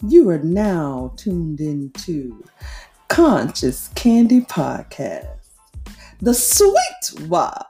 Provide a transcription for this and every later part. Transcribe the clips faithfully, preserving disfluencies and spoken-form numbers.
You are now tuned into Conscious Candy Podcast, the sweet vibe.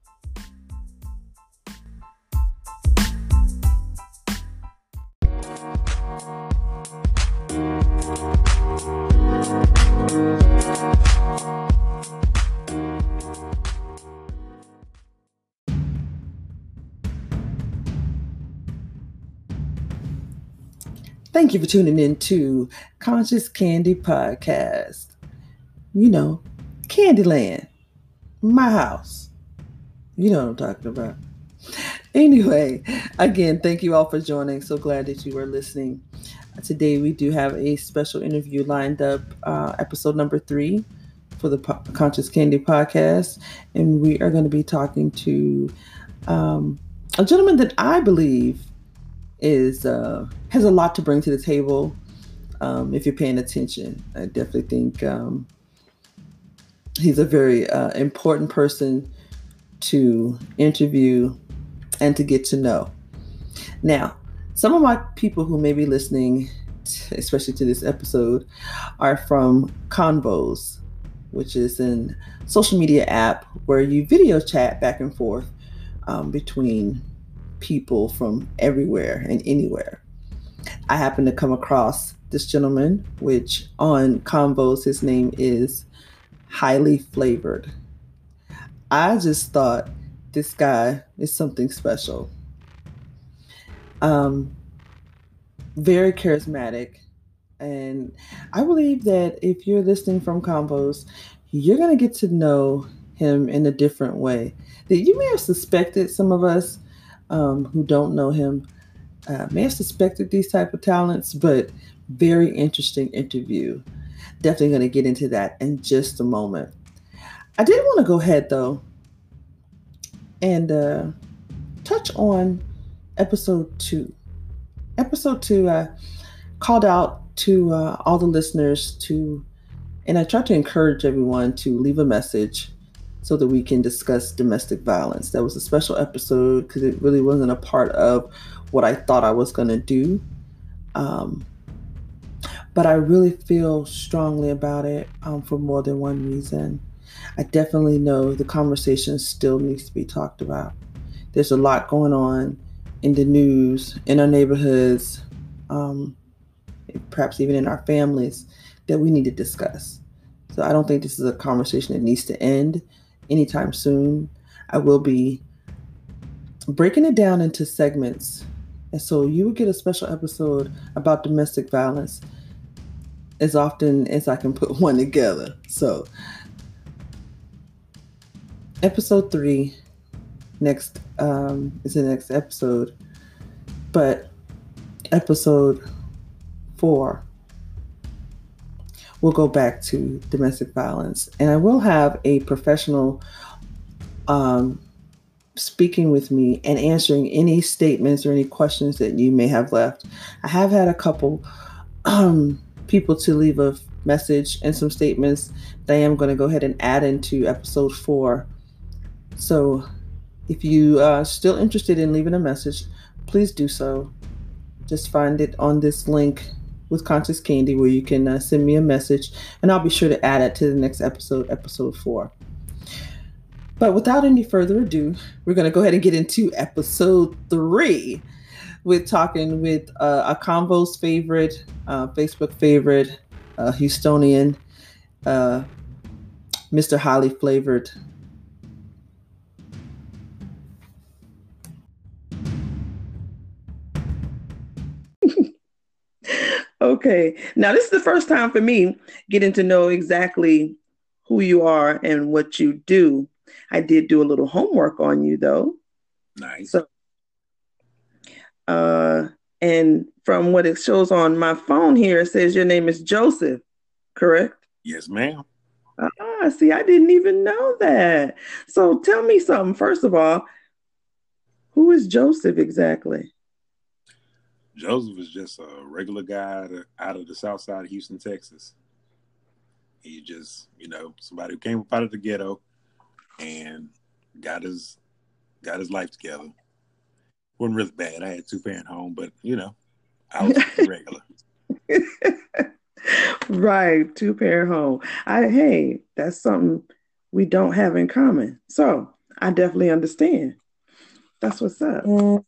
Thank you for tuning in to Conscious Candy Podcast. You know, Candyland, my house. You know what I'm talking about. Anyway, again, thank you all for joining. So glad that you are listening. Today we do have a special interview lined up, uh, episode number three for the po- Conscious Candy Podcast. And we are going to be talking to um, a gentleman that I believe is uh, has a lot to bring to the table. Um, if you're paying attention, I definitely think um, he's a very uh, important person to interview and to get to know. Now, some of my people who may be listening, especially to this episode, are from Convos, which is a social media app where you video chat back and forth um, between people from everywhere and anywhere. I happened to come across this gentleman, which on Convos, his name is Highly Flavored. I just thought this guy is something special. Um, very charismatic. And I believe that if you're listening from Convos, you're going to get to know him in a different way that you may have suspected. Some of us um, who don't know him uh, may have suspected these type of talents, but very interesting interview. Definitely going to get into that in just a moment. I did want to go ahead though and uh, touch on episode two. Episode two, I called out to uh, all the listeners to, and I tried to encourage everyone to leave a message so that we can discuss domestic violence. That was a special episode because it really wasn't a part of what I thought I was going to do. Um, but I really feel strongly about it um, for more than one reason. I definitely know the conversation still needs to be talked about. There's a lot going on in the news, in our neighborhoods, um, perhaps even in our families, that we need to discuss. So I don't think this is a conversation that needs to end anytime soon. I will be breaking it down into segments. And so you will get a special episode about domestic violence as often as I can put one together. So episode three next um, is the next episode. But episode four, we'll go back to domestic violence. And I will have a professional um, speaking with me and answering any statements or any questions that you may have left. I have had a couple um, people to leave a message and some statements that I am going to go ahead and add into episode four. So if you are still interested in leaving a message, please do so. Just find it on this link with Conscious Candy where you can uh, send me a message, and I'll be sure to add it to the next episode, episode four. But without any further ado, we're going to go ahead and get into episode three with talking with uh, a Convos favorite, uh, Facebook favorite, uh, Houstonian, uh, Mister Highly Flavored. Okay, now this is the first time for me getting to know exactly who you are and what you do. I did do a little homework on you though. Nice. So, uh, and from what it shows on my phone here, it says your name is Joseph, correct? Yes, ma'am. Ah, see, I didn't even know that. So tell me something. First of all, who is Joseph exactly? Joseph is just a regular guy out of the south side of Houston, Texas. He just, you know, somebody who came up out of the ghetto and got his got his life together. Wasn't really bad. I had two parent home, but you know, I was regular. Right, two pair home. I hey, that's something we don't have in common. So I definitely understand. That's what's up.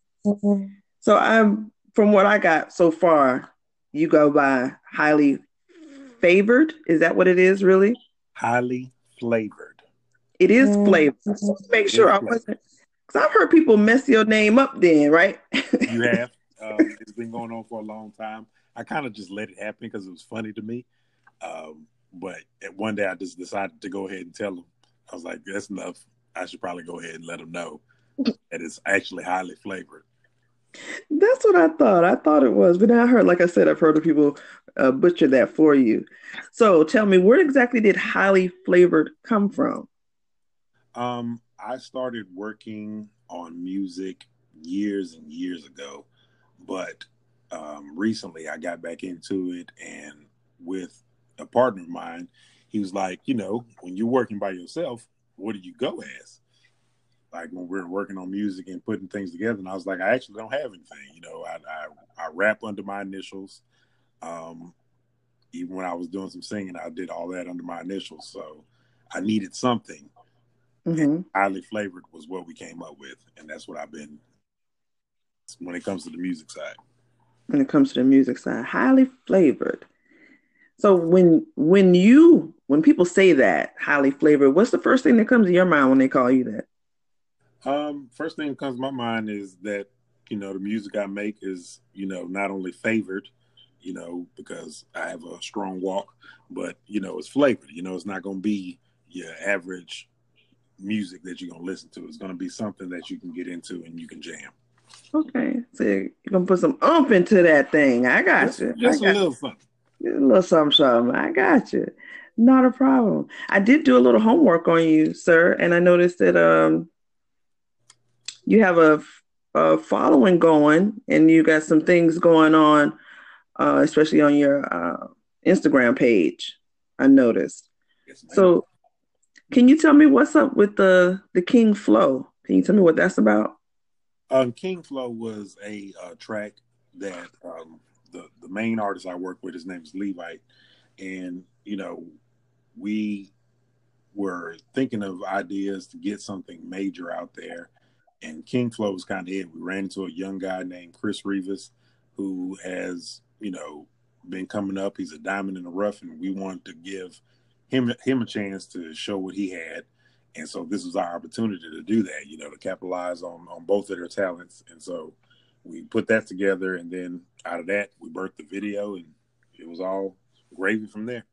So I'm from what I got so far, you go by highly favored. Is that what it is, really? Highly flavored. It is flavored. Make It is sure I flavored. wasn't because I've heard people mess your name up then, right? You have. Um, it's been going on for a long time. I kind of just let it happen because it was funny to me. Um, but at one day I just decided to go ahead and tell them. I was like, that's enough. I should probably go ahead and let them know that it's actually highly flavored. That's what I thought. I thought it was, but then I heard, like I said, I've heard of people uh, butcher that for you. So tell me, where exactly did highly flavored come from? Um, I started working on music years and years ago, but um, recently I got back into it, and with a partner of mine, he was like, you know, when you're working by yourself, what do you go as? Like when we're working on music and putting things together, and I was like, I actually don't have anything. You know, I I, I rap under my initials. Um, Even when I was doing some singing, I did all that under my initials. So I needed something, and Hmm. highly flavored was what we came up with, and that's what I've been when it comes to the music side. When it comes to the music side, highly flavored. So when when you when people say that highly flavored, what's the first thing that comes to your mind when they call you that? Um, first thing that comes to my mind is that, you know, the music I make is, you know, not only favored, you know, because I have a strong walk, but, you know, it's flavored. You know, it's not going to be your average music that you're going to listen to. It's going to be something that you can get into and you can jam. Okay, so you're gonna put some ump into that thing. I got Just, you. I just a got little something. you. A little something, something. I got you. Not a problem. I did do a little homework on you, sir, and I noticed that um you have a, a following going, and you got some things going on, uh, especially on your uh, Instagram page. I noticed. Yes, ma'am. So, can you tell me what's up with the the King Flow? Can you tell me what that's about? Um, King Flow was a uh, track that um, the the main artist I work with, his name is Levite, and you know we were thinking of ideas to get something major out there, and King Flow was kind of it. We ran into a young guy named Chris Rivas, who has you know been coming up. He's a diamond in the rough, and we wanted to give him him a chance to show what he had. And so this was our opportunity to do that, you know, to capitalize on on both of their talents. And so we put that together, and then out of that, we birthed the video, and it was all gravy from there.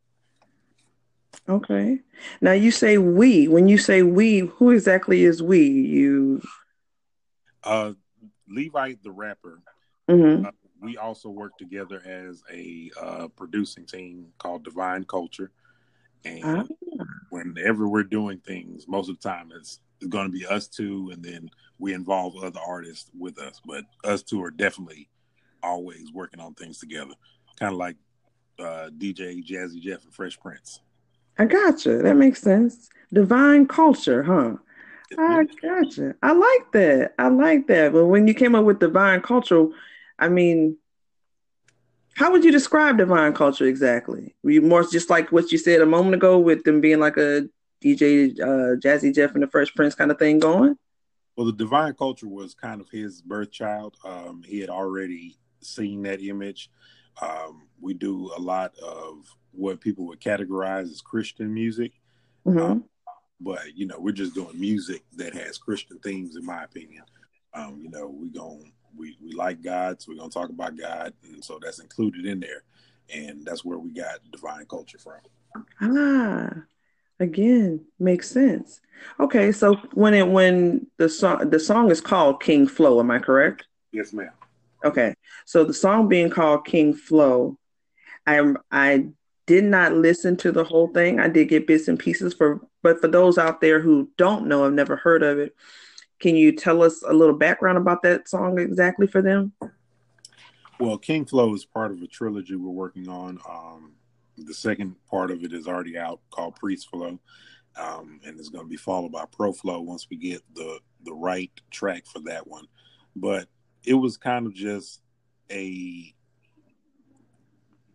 Okay. Now you say we. When you say we, who exactly is we? You. Uh, Levite, the rapper, Hmm. uh, we also work together as a uh, producing team called Divine Culture. Ah, And whenever we're doing things, most of the time it's, it's going to be us two, and then we involve other artists with us. But us two are definitely always working on things together, kind of like uh, D J Jazzy Jeff and Fresh Prince. I gotcha. That makes sense. Divine culture, huh? Yes, I ma'am. gotcha. I like that. I like that. But when you came up with divine culture, I mean, how would you describe divine culture exactly? Were you more just like what you said a moment ago with them being like a D J uh, Jazzy Jeff and the Fresh Prince kind of thing going? Well, the Divine Culture was kind of his birth child. Um, he had already seen that image. Um, we do a lot of what people would categorize as Christian music. Uh, Hmm. but you know we're just doing music that has Christian themes, in my opinion. Um, you know we going we we like God, so we're gonna talk about God, and so that's included in there, and that's where we got Divine Culture from. Ah, again, makes sense. Okay, so when it when the song the song is called King Flow, am I correct? Yes, ma'am. Okay, so the song being called King Flow, I I did not listen to the whole thing. I did get bits and pieces for, but for those out there who don't know, I've never heard of it. Can you tell us a little background about that song exactly for them? Well, King Flow is part of a trilogy we're working on. Um, the second part of it is already out, called Priest Flow, um, and it's going to be followed by Pro Flow once we get the the right track for that one. But it was kind of just a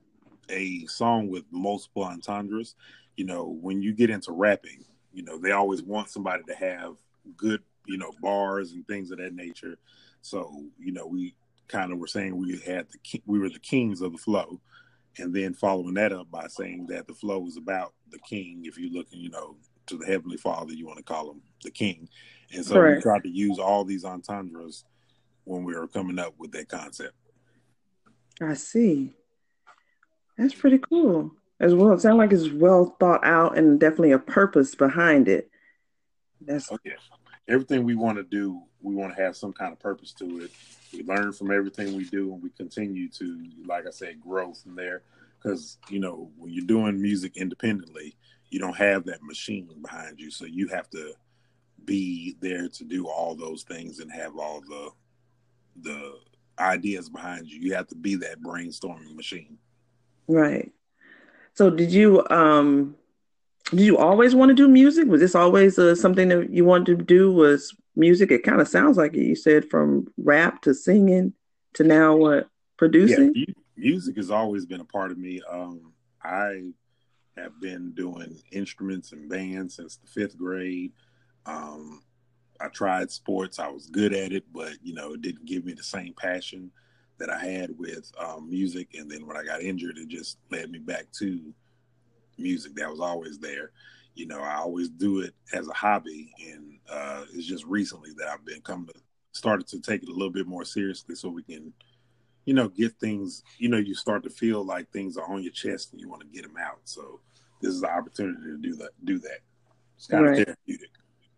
a song with multiple entendres. You know, when you get into rapping, you know, they always want somebody to have good, you know, bars and things of that nature. So, you know, we kind of were saying we had the ki- we were the kings of the flow, and then following that up by saying that the flow is about the king. If you're looking, you know, to the heavenly Father, you want to call him the king, and so we Correct. tried to use all these entendres when we were coming up with that concept. I see. That's pretty cool as well. It sounds like it's well thought out and definitely a purpose behind it. That's Oh yeah, everything we want to do, we want to have some kind of purpose to it. We learn from everything we do, and we continue to, like I said, grow from there. Because you know, when you're doing music independently, you don't have that machine behind you, so you have to be there to do all those things and have all the the ideas behind you. You have to be that brainstorming machine. right. So did you um did you always want to do music? Was this always uh, something that you wanted to do was music? It kind of sounds like it. You said from rap to singing to now what Yeah, producing? mu- music has always been a part of me. Um, I have been doing instruments and bands since the fifth grade. Um, I tried sports. I was good at it, but you know, it didn't give me the same passion that I had with um, music. And then when I got injured, it just led me back to music that was always there. You know, I always do it as a hobby, and uh, it's just recently that I've been coming to started to take it a little bit more seriously, so we can, you know, get things. You know, you start to feel like things are on your chest, and you want to get them out. So this is the opportunity to do that. Do that. It's kind of Right. therapeutic.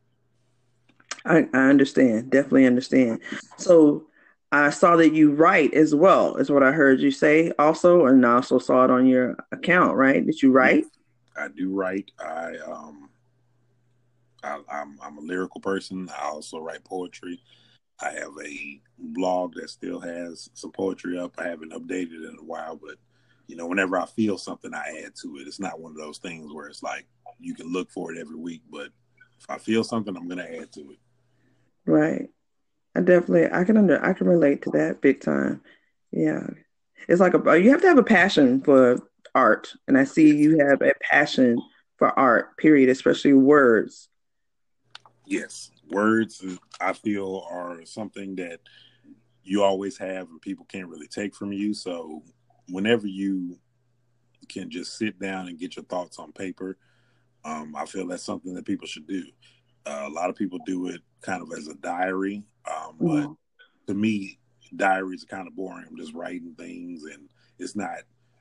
I, I understand. Definitely understand. So I saw that you write as well, is what I heard you say also, and I also saw it on your account, right? Did you Yes, write? I do write. I um, I, I'm I'm a lyrical person. I also write poetry. I have a blog that still has some poetry up. I haven't updated it in a while, but you know, whenever I feel something, I add to it. It's not one of those things where it's like you can look for it every week, but if I feel something, I'm gonna add to it. Right. I definitely I can under I can relate to that big time. Yeah. It's like a you have to have a passion for art, and I see Yes, you have a passion for art, period, especially words. yes. Words, I feel, are something that you always have, and people can't really take from you. So whenever you can just sit down and get your thoughts on paper, um, I feel that's something that people should do. Uh, a lot of people do it kind of as a diary, um, but Mhm. to me, diaries are kind of boring. I'm just writing things, and it's not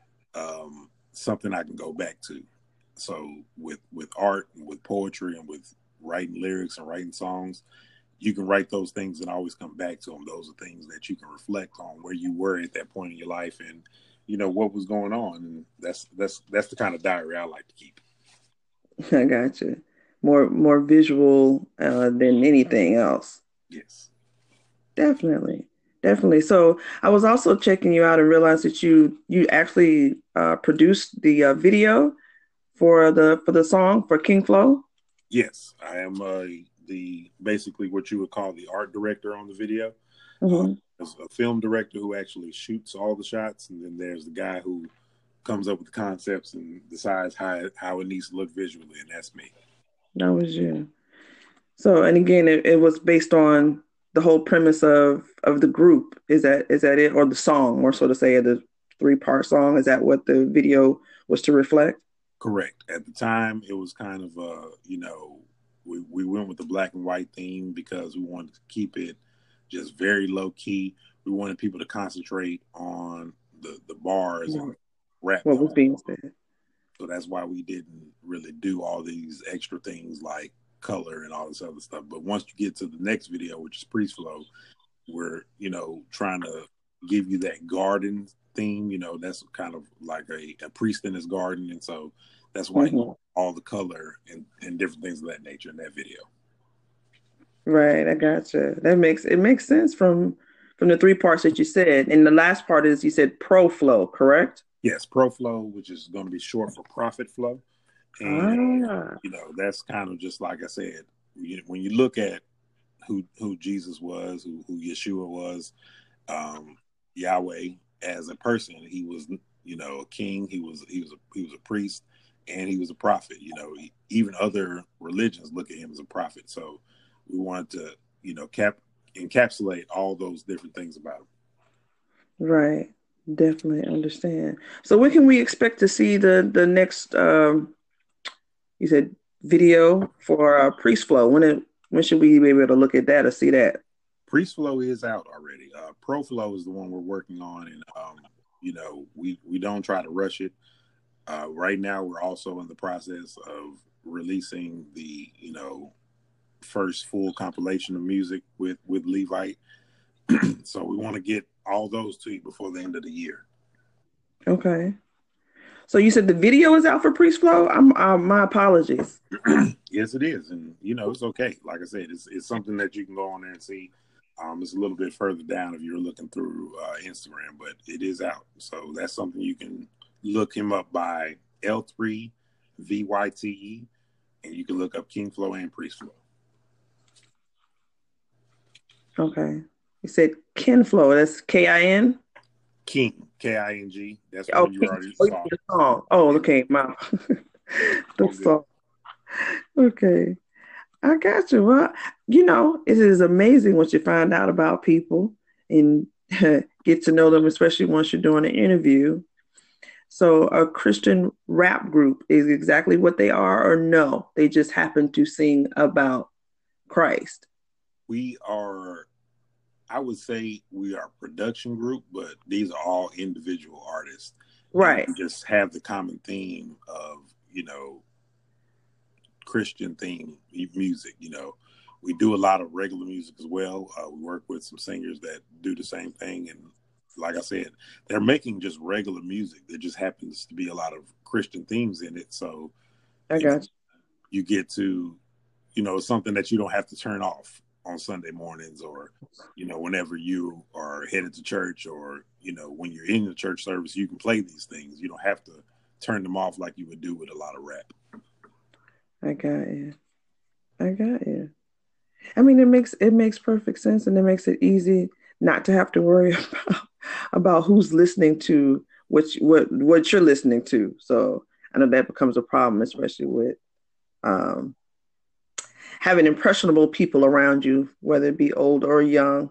um, something I can go back to. So with with art and with poetry and with writing lyrics and writing songs, you can write those things and always come back to them. Those are things that you can reflect on where you were at that point in your life, and you know what was going on. And that's that's that's the kind of diary I like to keep. I got you. More more visual uh, than anything else. Yes. Definitely. Definitely. So I was also checking you out and realized that you you actually uh, produced the uh, video for the for the song for King Flow. Yes, I am uh, the basically what you would call the art director on the video. Uh, Hmm. there's a film director who actually shoots all the shots, and then there's the guy who comes up with the concepts and decides how it, how it needs to look visually, and that's me. That was you. So and again, it, it was based on the whole premise of of the group. Is that is that it, or the song, more so to say, the three part song? Is that what the video was to reflect? Correct. At the time, it was kind of uh, you know, we we went with the black and white theme because we wanted to keep it just very low key. We wanted people to concentrate on the the bars and What rap that what was was. being said? So that's why we didn't really do all these extra things like color and all this other stuff. But once you get to the next video, which is Priest Flow, we're, you know, trying to give you that garden theme. You know, that's kind of like a, a priest in his garden. And so that's why you, Hmm. all the color and, and different things of that nature in that video. Right, I gotcha. That makes it makes sense from from the three parts that you said. And the last part is you said pro flow, correct? Yes, Pro Flow, which is going to be short for Profit Flow. And, Ah, you know, that's kind of just like I said, you, when you look at who who Jesus was, who, who Yeshua was, um, Yahweh as a person, he was you know, a king. He was he was a, he was a priest, and he was a prophet. You know, he, even other religions look at him as a prophet. So we wanted to, you know, cap encapsulate all those different things about him. Right. Definitely understand. So when can we expect to see the the next um you said video for uh, Priest Flow? When it, when should we be able to look at that or see that? Priest Flow is out already. Uh, Pro Flow is the one we're working on, and um, you know, we we don't try to rush it. Uh, right now, we're also in the process of releasing the, you know, first full compilation of music with with Levite. So we want to get all those to you before the end of the year. Okay. So you said the video is out for Priest Flow? I'm uh, my apologies. Yes, it is, and you know, it's okay. Like I said, it's it's something that you can go on there and see. Um, it's a little bit further down if you're looking through uh, Instagram, but it is out. So that's something you can look him up by L three V Y T E, and you can look up King Flow and Priest Flow. Okay. You said Kin Flow. That's K I N? King, K I N G. That's Oh, what you King. already Oh, saw. the song. Oh, okay. My the song. Okay. I got you. Well, you know, it is amazing what you find out about people and get to know them, especially once you're doing an interview. So, a Christian rap group is exactly what they are, or no? They just happen to sing about Christ. We are, I would say, we are a production group, but these are all individual artists. Right. And we just have the common theme of, you know, Christian theme music. You know, we do a lot of regular music as well. Uh, we work with some singers that do the same thing, and like I said, they're making just regular music. There just happens to be a lot of Christian themes in it. So I you got know, you. you get to, you know, something that you don't have to turn off on Sunday mornings, or, you know, whenever you are headed to church, or, you know, when you're in the church service, you can play these things. You don't have to turn them off like you would do with a lot of rap. I got you. I got you. I mean, it makes it makes perfect sense, and it makes it easy not to have to worry about about who's listening to what you, what what you're listening to. So I know that becomes a problem, especially with um, having impressionable people around you, whether it be old or young.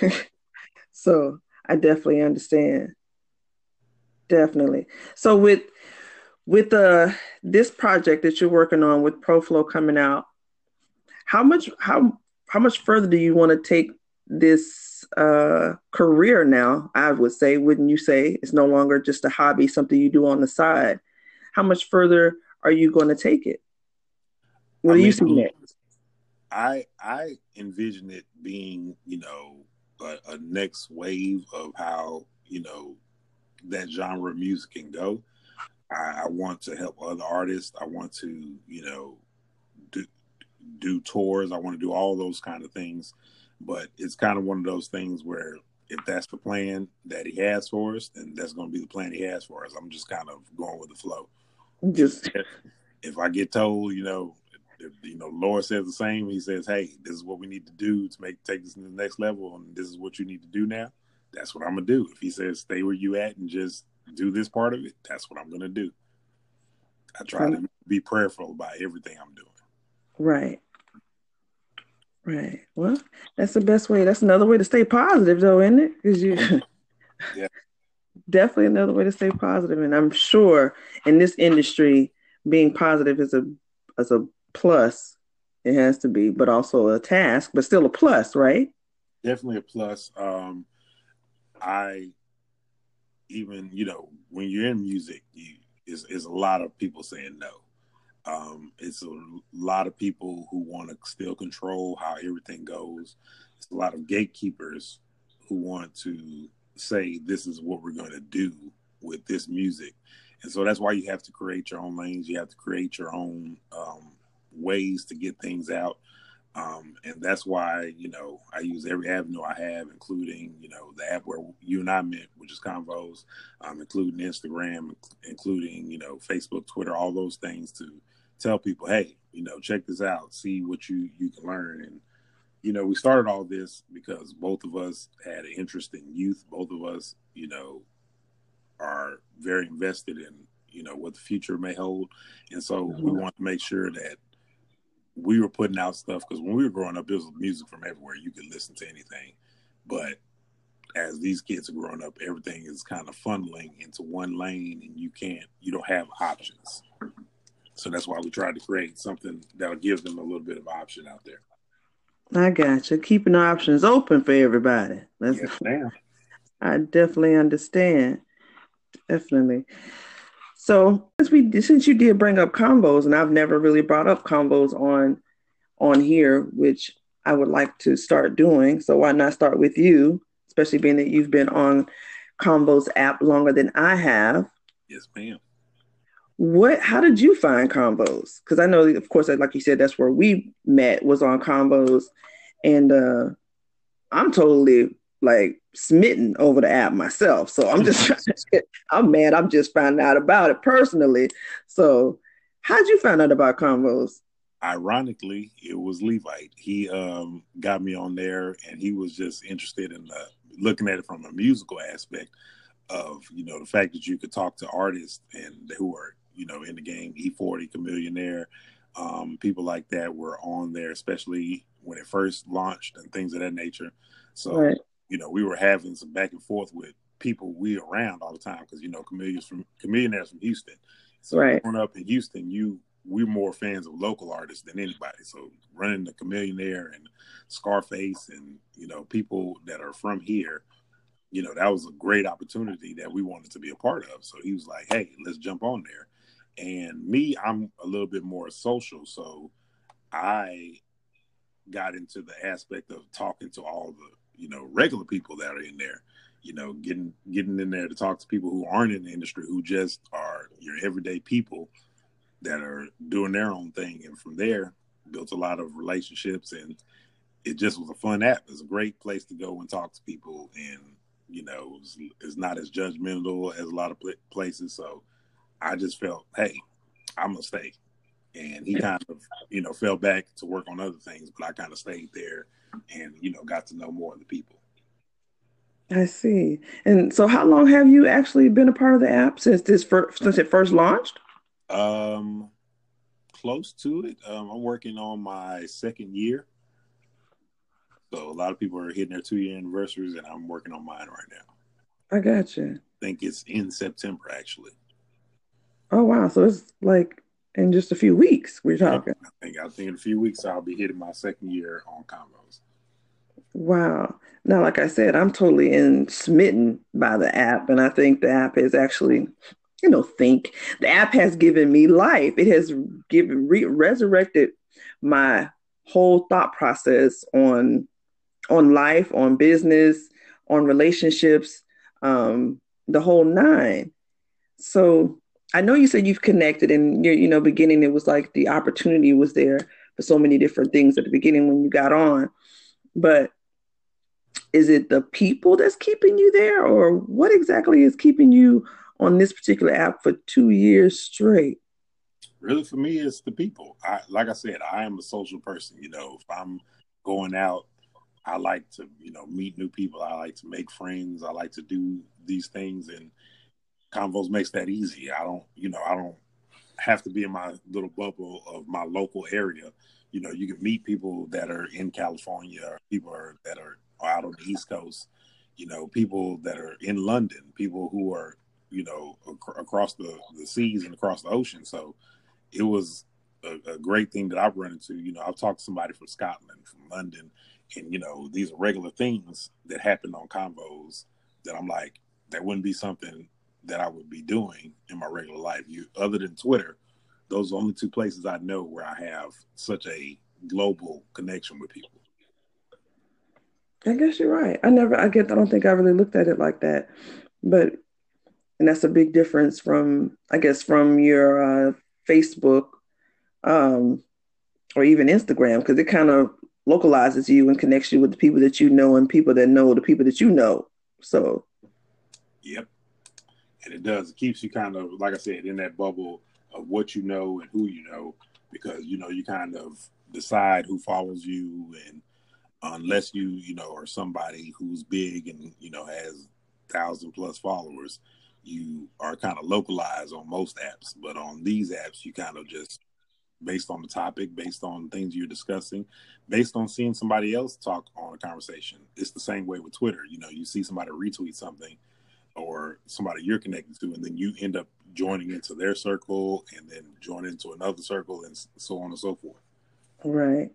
So I definitely understand. Definitely. So with with uh this project that you're working on with ProFlow coming out, how much how how much further do you want to take this uh career now? I would say, wouldn't you say? It's no longer just a hobby, something you do on the side. How much further are you going to take it? What I do you mean, see next? I I envision it being, you know, a, a next wave of how, you know, that genre of music can go. I, I want to help other artists. I want to, you know, do do tours. I want to do all those kind of things. But it's kind of one of those things where if that's the plan that he has for us, then that's going to be the plan he has for us. I'm just kind of going with the flow. Just If, if I get told, you know, if, you know, Lord says the same, he says, hey, this is what we need to do to make take this to the next level, and this is what you need to do now. That's what I'm going to do. If he says, stay where you at and just do this part of it, that's what I'm going to do. I try to be prayerful about everything I'm doing. right. Right. Well, that's the best way. That's another way to stay positive, though, isn't it? Because you Yeah. definitely another way to stay positive. And I'm sure in this industry, being positive is a as a plus. It has to be, but also a task, but still a plus, right? Definitely a plus. Um, I even, you know, when you're in music, you is is a lot of people saying no. Um, it's a lot of people who want to still control how everything goes. It's a lot of gatekeepers who want to say this is what we're going to do with this music, and so that's why you have to create your own lanes. You have to create your own um, ways to get things out. Um, and that's why, you know, I use every avenue I have, including, you know, the app where you and I met, which is Convos, um, including Instagram, including, you know, Facebook, Twitter, all those things to tell people, hey, you know, check this out, see what you, you can learn. And, you know, we started all this because both of us had an interest in youth. Both of us, you know, are very invested in, you know, what the future may hold. And so we want to make sure that we were putting out stuff, because when we were growing up, it was music from everywhere. You could listen to anything. But as these kids are growing up, everything is kind of funneling into one lane, and you can't, you don't have options. So that's why we tried to create something that'll give them a little bit of option out there. I got you. Keeping the options open for everybody. That's, yes, ma'am. I definitely understand. Definitely. So since we since you did bring up combos, and I've never really brought up combos on on here, which I would like to start doing. So why not start with you, especially being that you've been on Combos app longer than I have. Yes, ma'am. What? How did you find Combos? Because I know, of course, like you said, that's where we met, was on Combos, and uh, I'm totally like smitten over the app myself. So I'm just, I'm mad. I'm just finding out about it personally. So, how'd you find out about Combos? Ironically, it was Levite. He um, got me on there, and he was just interested in uh, looking at it from a musical aspect of, you know, the fact that you could talk to artists and who are, you know, in the game. E forty, Chamillionaire, um, people like that were on there, especially when it first launched and things of that nature. So, right. you know, we were having some back and forth with people we around all the time, because, you know, Chamillionaires from Chamillionaires from Houston. So right. growing up in Houston, you we're more fans of local artists than anybody. So running the Chamillionaire and Scarface and, you know, people that are from here, you know, that was a great opportunity that we wanted to be a part of. So he was like, hey, let's jump on there. And me, I'm a little bit more social. So I got into the aspect of talking to all the, you know, regular people that are in there, you know, getting, getting in there to talk to people who aren't in the industry, who just are your everyday people that are doing their own thing. And from there, built a lot of relationships, and it just was a fun app. It's a great place to go and talk to people, and, you know, it's, it's not as judgmental as a lot of places. So I just felt, hey, I'm going to stay. And he kind of, you know, fell back to work on other things, but I kind of stayed there and, you know, got to know more of the people. I see. And so how long have you actually been a part of the app since this first, since it first launched? Um, close to it. Um, I'm working on my second year. So a lot of people are hitting their two-year anniversaries, and I'm working on mine right now. I got you. I think it's in September, actually. Oh, wow. So it's like in just a few weeks we're talking. Yeah, I think I think in a few weeks I'll be hitting my second year on Combos. Wow. Now, like I said, I'm totally in smitten by the app, and I think the app is actually, you know, think the app has given me life. It has given re- resurrected my whole thought process on on life, on business, on relationships, um, the whole nine. So I know you said you've connected, and you're, you know, beginning it was like the opportunity was there for so many different things at the beginning when you got on, but is it the people that's keeping you there, or what exactly is keeping you on this particular app for two years straight? Really, for me, it's the people. I, like I said, I am a social person. You know, if I'm going out, I like to, you know, meet new people. I like to make friends. I like to do these things, and Combos makes that easy. I don't, you know, I don't have to be in my little bubble of my local area. You know, you can meet people that are in California, or people are, that are out on the East Coast, you know, people that are in London, people who are, you know, ac- across the, the seas and across the ocean. So it was a, a great thing that I've run into. You know, I've talked to somebody from Scotland, from London, and, you know, these are regular things that happen on Combos that I'm like, that wouldn't be something that I would be doing in my regular life. You, other than Twitter, those are the only two places I know where I have such a global connection with people. I guess you're right. I never, I get, I don't think I really looked at it like that, but, and that's a big difference from, I guess, from your uh, Facebook um, or even Instagram, because it kind of localizes you and connects you with the people that you know and people that know the people that you know. So, yep. And it does. It keeps you kind of, like I said, in that bubble of what you know and who you know, because, you know, you kind of decide who follows you, and unless you, you know, are somebody who's big and, you know, has thousand plus followers, you are kind of localized on most apps, but on these apps, you kind of just based on the topic, based on things you're discussing, based on seeing somebody else talk on a conversation. It's the same way with Twitter. You know, you see somebody retweet something or somebody you're connected to, and then you end up joining into their circle and then join into another circle and so on and so forth. Right.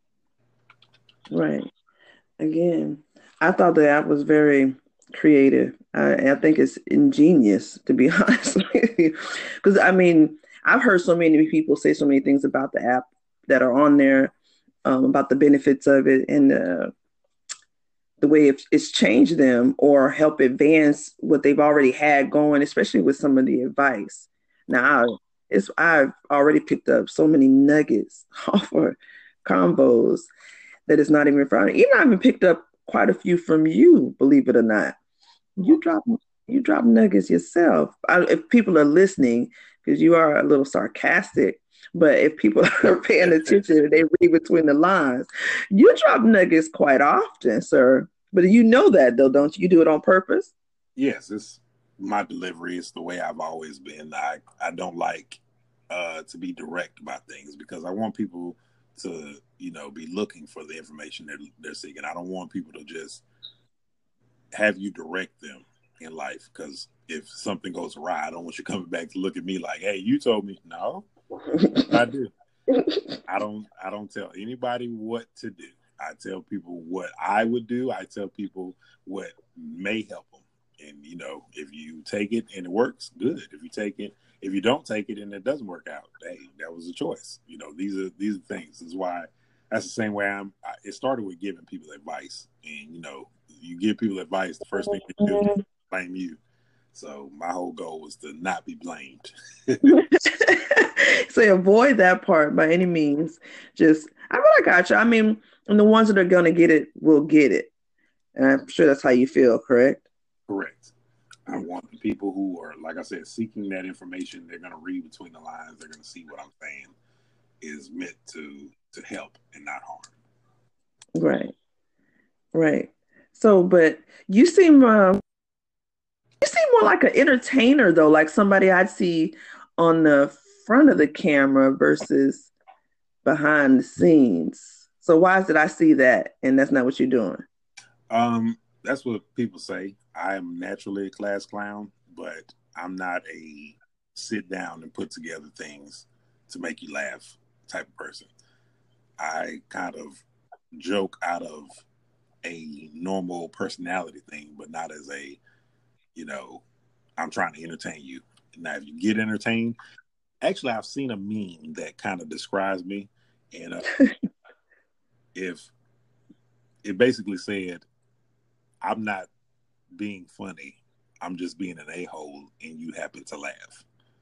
Right. Again, I thought the app was very creative. I, I think it's ingenious, to be honest with you. Because, I mean, I've heard so many people say so many things about the app that are on there, um, about the benefits of it and uh, the way it's changed them or help advance what they've already had going, especially with some of the advice. Now, it's I've already picked up so many nuggets off of combos that it's not even from. Even I even picked up quite a few from you, believe it or not. You drop you drop nuggets yourself. I, if people are listening, because you are a little sarcastic, but if people are paying attention, they read between the lines. You drop nuggets quite often, sir. But you know that though, don't you? You do it on purpose? Yes, it's my delivery. It's the way I've always been. I, I don't like uh, to be direct about things because I want people to, you know, be looking for the information they're, they're seeking. I don't want people to just have you direct them in life because if something goes awry, I don't want you coming back to look at me like, hey, you told me. No, I do. I don't I don't tell anybody what to do. I tell people what I would do. I tell people what may help them. And, you know, if you take it and it works, good. If you take it, if you don't take it and it doesn't work out, hey, that was a choice. You know, these are these are things. This is why that's the same way I'm. I, it started with giving people advice. And, you know, you give people advice, the first thing they do is blame you. So my whole goal was to not be blamed. So avoid that part by any means. Just, I mean, I got you. I mean, and the ones that are going to get it will get it. And I'm sure that's how you feel, correct? Correct. I want the people who are, like I said, seeking that information. They're going to read between the lines. They're going to see what I'm saying is meant to to help and not harm. Right. Right. So, but you seem uh, you seem more like an entertainer, though, like somebody I'd see on the front of the camera versus behind the scenes. So why did I see that and that's not what you're doing? Um, that's what people say. I am naturally a class clown, but I'm not a sit down and put together things to make you laugh type of person. I kind of joke out of a normal personality thing, but not as a, you know, I'm trying to entertain you. Now, if you get entertained, actually, I've seen a meme that kind of describes me. And uh, if it basically said, I'm not being funny, I'm just being an a-hole, and you happen to laugh.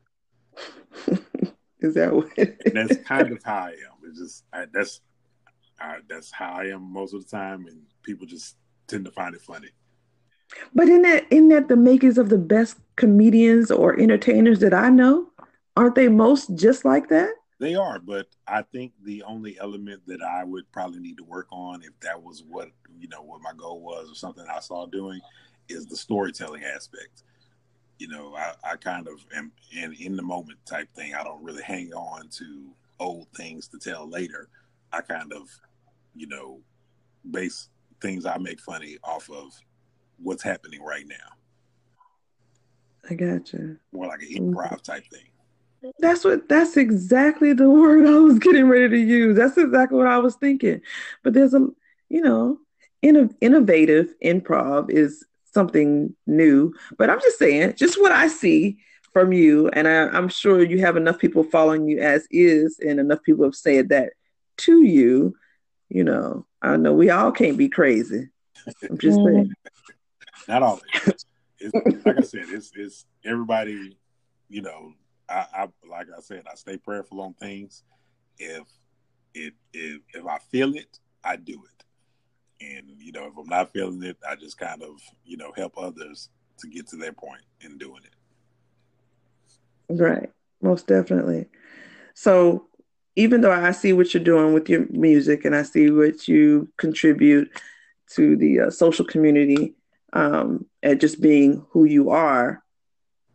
Is that what? And that's kind of how I am. It's just I, that's I, that's how I am most of the time, and people just tend to find it funny. But in that, in that, the makers of the best comedians or entertainers that I know, aren't they most just like that? They are, but I think the only element that I would probably need to work on, if that was what you know what my goal was or something I saw doing, is the storytelling aspect. You know, I, I kind of am in in the moment type thing. I don't really hang on to old things to tell later. I kind of, you know, base things I make funny off of what's happening right now. I gotcha. More like an improv type thing. That's what that's exactly the word I was getting ready to use. That's exactly what I was thinking. But there's a, you know, inno- innovative improv is something new. But I'm just saying, just what I see from you, and I, I'm sure you have enough people following you as is, and enough people have said that to you. You know, I know we all can't be crazy. I'm just saying. Not all. It's, like I said, it's it's everybody. You know. I, I like I said, I stay prayerful on things. If it if if I feel it, I do it. And you know, if I'm not feeling it, I just kind of, you know, help others to get to their point in doing it. Right. Most definitely. So even though I see what you're doing with your music and I see what you contribute to the uh, social community, um, and just being who you are,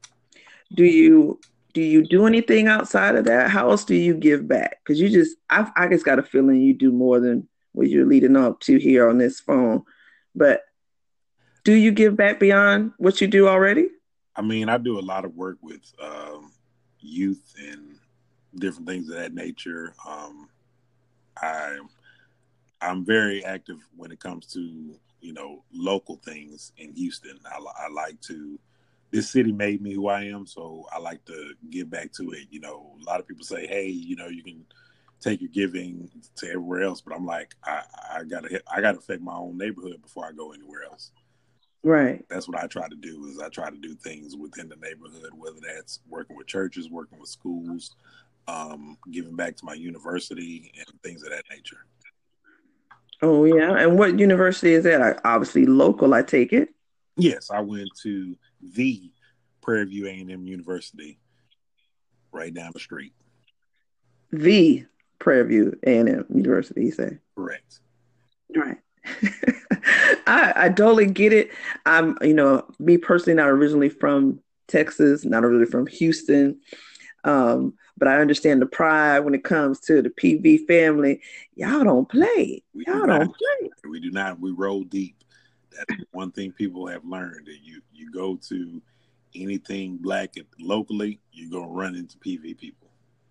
Do you do you do anything outside of that? How else do you give back? Because you just I I just got a feeling you do more than what you're leading up to here on this phone. But do you give back beyond what you do already? I mean, I do a lot of work with um, youth and different things of that nature. Um, I I'm very active when it comes to you know local things in Houston. I, I like to. This city made me who I am, so I like to give back to it. You know, a lot of people say, "Hey, you know, you can take your giving to everywhere else," but I'm like, I, I gotta I gotta affect my own neighborhood before I go anywhere else. Right. That's what I try to do. Is I try to do things within the neighborhood, whether that's working with churches, working with schools, um, giving back to my university, and things of that nature. Oh yeah. And what university is that? I, obviously local, I take it. Yes, I went to the Prairie View A and M University right down the street. The Prairie View A and M University, you say. Correct. Right. I I totally get it. I'm, you know, me personally, not originally from Texas, not originally from Houston, um, but I understand the pride when it comes to the P V family. Y'all don't play. We do Y'all not. don't play. We do not. We roll deep. That's one thing people have learned. That you you go to anything black locally, you're gonna run into P V people.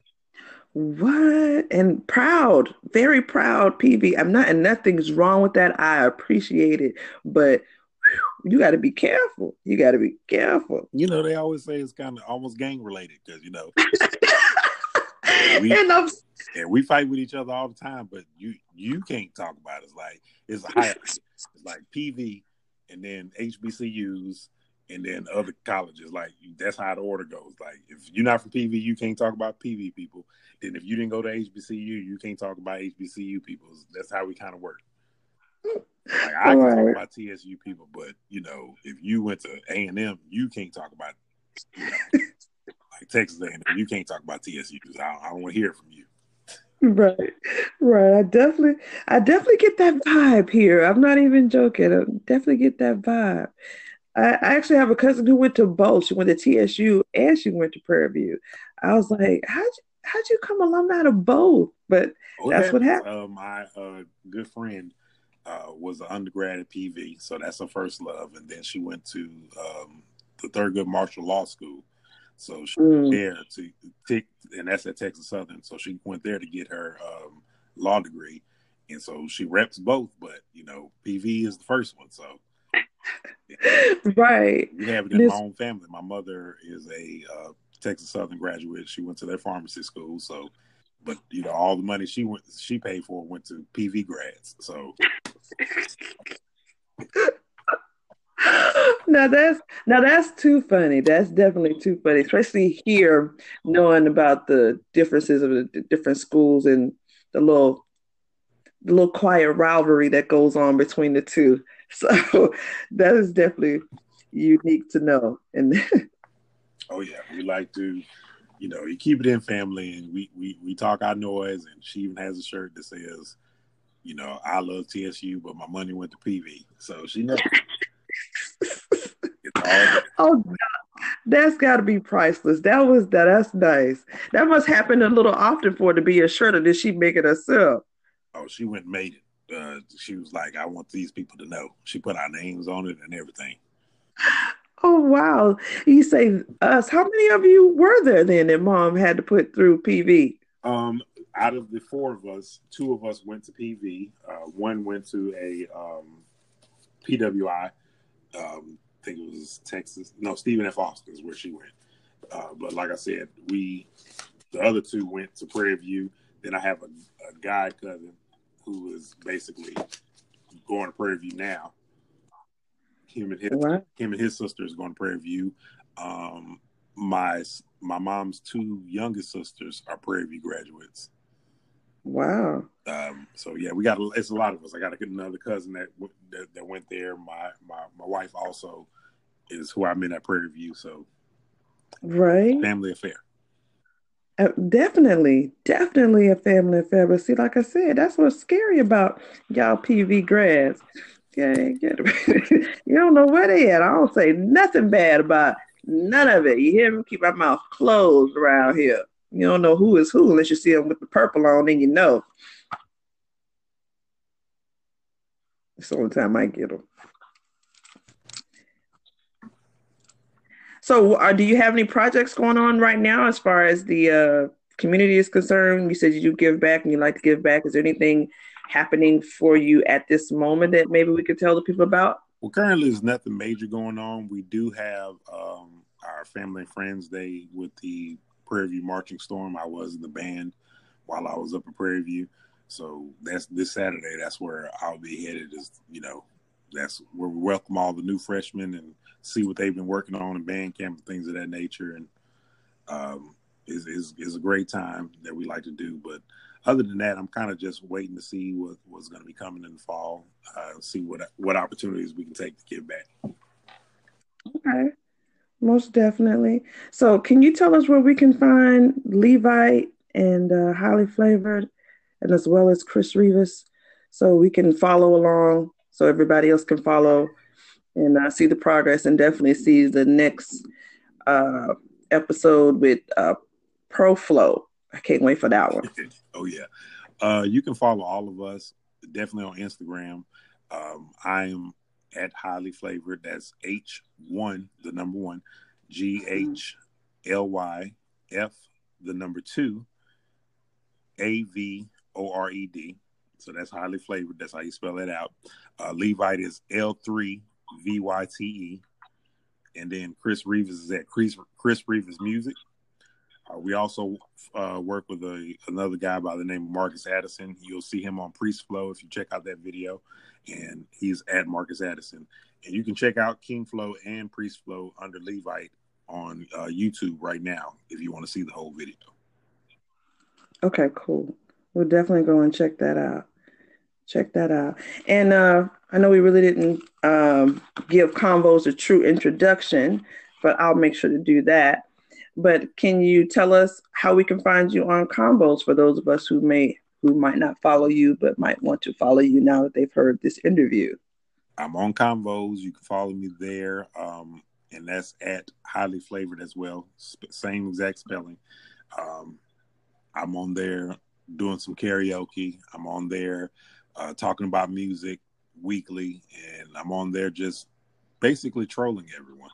What? And proud, very proud P V. I'm not, and nothing's wrong with that. I appreciate it, but whew, you got to be careful. You got to be careful. You know, they always say it's kind of almost gang related because you know we And I'm and we fight with each other all the time, but you you can't talk about it. It's like it's a hierarchy. It's like P V and then H B C Us and then other colleges. Like that's how the order goes. Like if you're not from P V, you can't talk about P V people. Then if you didn't go to H B C U, you can't talk about H B C U people. That's how we kind of work. Like I all can talk right. about T S U people, but you know, if you went to A and M, you can't talk about you know like Texas A and M. You can't talk about T S U because I, I don't want to hear from you. Right, right. I definitely, I definitely get that vibe here. I'm not even joking. I definitely get that vibe. I, I actually have a cousin who went to both. She went to T S U and she went to Prairie View. I was like, how'd you, how'd you come alumni to both? But Oh, it that's what happens. happened. Uh, my uh, good friend uh, was an undergrad at P V, so that's her first love. And then she went to um, the Thurgood Marshall Law School, so she went Mm, there to take, and that's at Texas Southern. So she went there to get her um, law degree, and so she reps both. But you know, P V is the first one, so right. we have it in my This own family. My mother is a uh, Texas Southern graduate. She went to their pharmacy school, so but you know all the money she went she paid for went to P V grads. So now that's now that's too funny. That's definitely too funny, especially here knowing about the differences of the d- different schools and the little the little quiet rivalry that goes on between the two. So that is definitely unique to know. And oh yeah, we like to you know you keep it in family, and we we we talk our noise. And she even has a shirt that says you know I love T S U, but my money went to P V. So she knows it's all there. oh, that's got to be priceless. That was that. That's nice. That must happen a little often for her to be a shirt, or did she make it herself? Oh, she went and made it. Uh, she was like, I want these people to know. She put our names on it and everything. Oh wow! You say us. How many of you were there then that mom had to put through P V? Um, out of the four of us, two of us went to P V. Uh, one went to a um, P W I. Um, I think it was Texas. No, Stephen F. Austin is where she went. Uh, but like I said, we the other two went to Prairie View. Then I have a, a guy cousin who is basically going to Prairie View now. Him and his Wow! him and his sister is going to Prairie View. Um, my my mom's two youngest sisters are Prairie View graduates. Wow! Um, so yeah, we got it's a lot of us. I got another cousin that, that that went there. My my my wife also is who I met at Prairie View. So Right? family affair. Uh, definitely, definitely a family affair. But see, like I said, that's what's scary about y'all P V grads. Yeah, get you don't know where they at. I don't say nothing bad about None of it. You hear me? Keep my mouth closed around here. You don't know who is who unless you see them with the purple on, then you know. It's the only time I get them. So, uh, do you have any projects going on right now as far as the uh, community is concerned? You said you do give back and you like to give back. Is there anything happening for you at this moment that maybe we could tell the people about? Well, currently there's nothing major going on. We do have um, our Family and Friends Day with the Prairie View Marching Storm. I was in the band while I was up at Prairie View. So that's this Saturday. That's where I'll be headed. Is you know, that's where we welcome all the new freshmen and see what they've been working on in band camp and things of that nature. And um, is is is a great time that we like to do. But other than that, I'm kind of just waiting to see what, what's going to be coming in the fall. Uh, see what what opportunities we can take to give back. Okay, most definitely. So, can you tell us where we can find Levite and uh, Highly Flavored, and as well as Chris Rivas, so we can follow along, so everybody else can follow and uh, see the progress, and definitely see the next uh, episode with uh, ProFlow. I can't wait for that one. Oh yeah, uh, you can follow all of us definitely on Instagram. Um, I am at Highly Flavored. That's H one, the number one, G H L Y F, the number two, A V O R E D. So that's Highly Flavored. That's how you spell it out. Uh, Levite is L three V Y T E. And then Chris Rivas is at Chris, Chris Rivas Music. Uh, we also uh, work with a, another guy by the name of Marcus Addison. You'll see him on Priest Flow if you check out that video. And he's at Marcus Addison. And you can check out King Flow and Priest Flow under Levite on uh, YouTube right now if you want to see the whole video. Okay, cool. We'll definitely go and check that out. Check that out. And uh, I know we really didn't um, give Convos a true introduction, but I'll make sure to do that. But can you tell us how we can find you on Convos for those of us who may who might not follow you but might want to follow you now that they've heard this interview? I'm on Convos. You can follow me there, um, and that's at Highly Flavored as well. Sp- same exact spelling. Um, I'm on there doing some karaoke. I'm on there uh, talking about music weekly, and I'm on there just basically trolling everyone.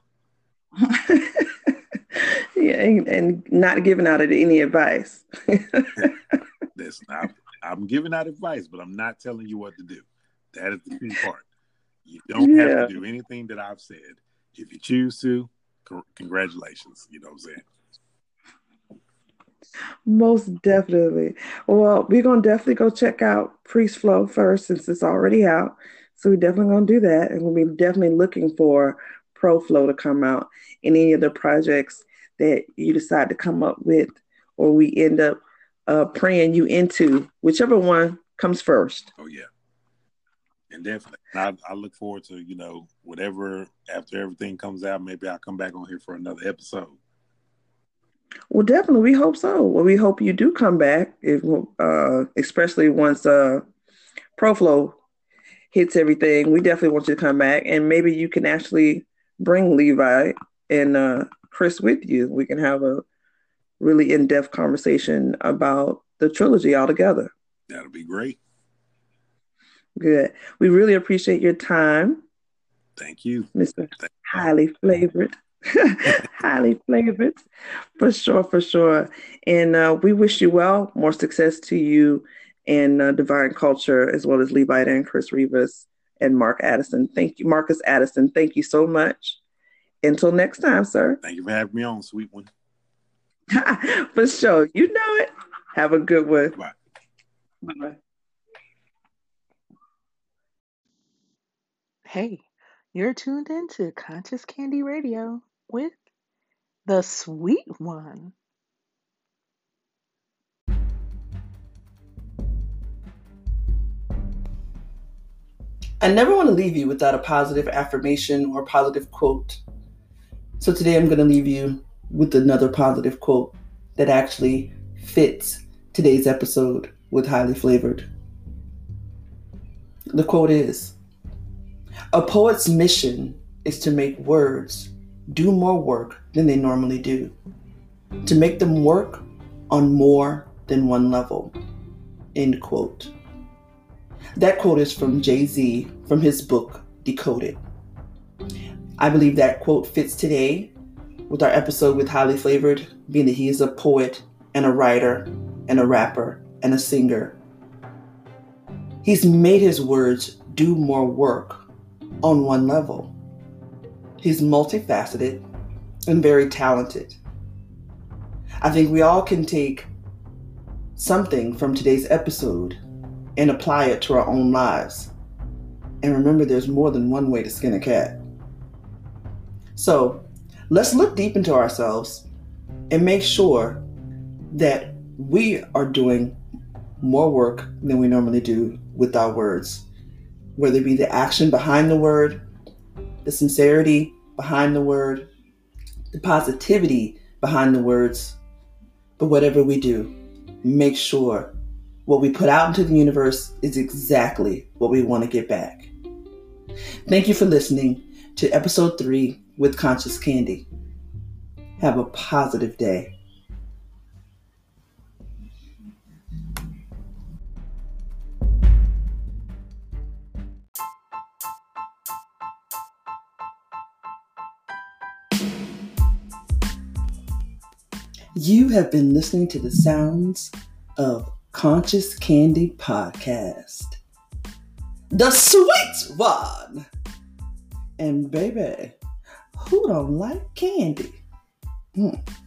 Yeah, and, and not giving out any advice. That's not, I'm giving out advice, but I'm not telling you what to do. That is the key part. You don't yeah. have to do anything that I've said. If you choose to, c- congratulations. You know what I'm saying? Most definitely. Well, we're going to definitely go check out Priest Flow first since it's already out. So we're definitely going to do that. And we'll be definitely looking for ProFlow to come out in any of the projects that you decide to come up with, or we end up uh, praying you into, whichever one comes first. Oh, yeah. And definitely. I, I look forward to, you know, whatever, after everything comes out, maybe I'll come back on here for another episode. Well, definitely. We hope so. Well, we hope you do come back, if, uh, especially once uh, ProFlow hits everything. We definitely want you to come back, and maybe you can actually bring Levi and uh, Chris with you. We can have a really in-depth conversation about the trilogy altogether. That'll be great. Good. We really appreciate your time. Thank you. Mister Thank Highly Flavored. Highly Flavored. For sure, for sure. And uh, we wish you well. More success to you and uh, Divine Culture, as well as Levite and Chris Rivas and Mark Addison. Thank you, Marcus Addison. Thank you so much. Until next time, sir. Thank you for having me on, sweet one. For sure. You know it. Have a good one. Bye. Bye-bye. Hey, you're tuned into Conscious Candy Radio with the sweet one. I never want to leave you without a positive affirmation or positive quote. So today I'm going to leave you with another positive quote that actually fits today's episode with Highly Flavored. The quote is, "A poet's mission is to make words do more work than they normally do, to make them work on more than one level. End quote. That quote is from Jay-Z from his book, Decoded. I believe that quote fits today with our episode with Highly Flavored, being that he is a poet and a writer and a rapper and a singer. He's made his words do more work on one level. He's multifaceted and very talented. I think we all can take something from today's episode and apply it to our own lives. And remember, there's more than one way to skin a cat. So let's look deep into ourselves and make sure that we are doing more work than we normally do with our words, whether it be the action behind the word, the sincerity behind the word, the positivity behind the words. But whatever we do, make sure what we put out into the universe is exactly what we want to get back. Thank you for listening to episode three with Conscious Candy. Have a positive day. You have been listening to the sounds of Conscious Candy Podcast. The sweet one! And baby, who don't like candy? Hmm.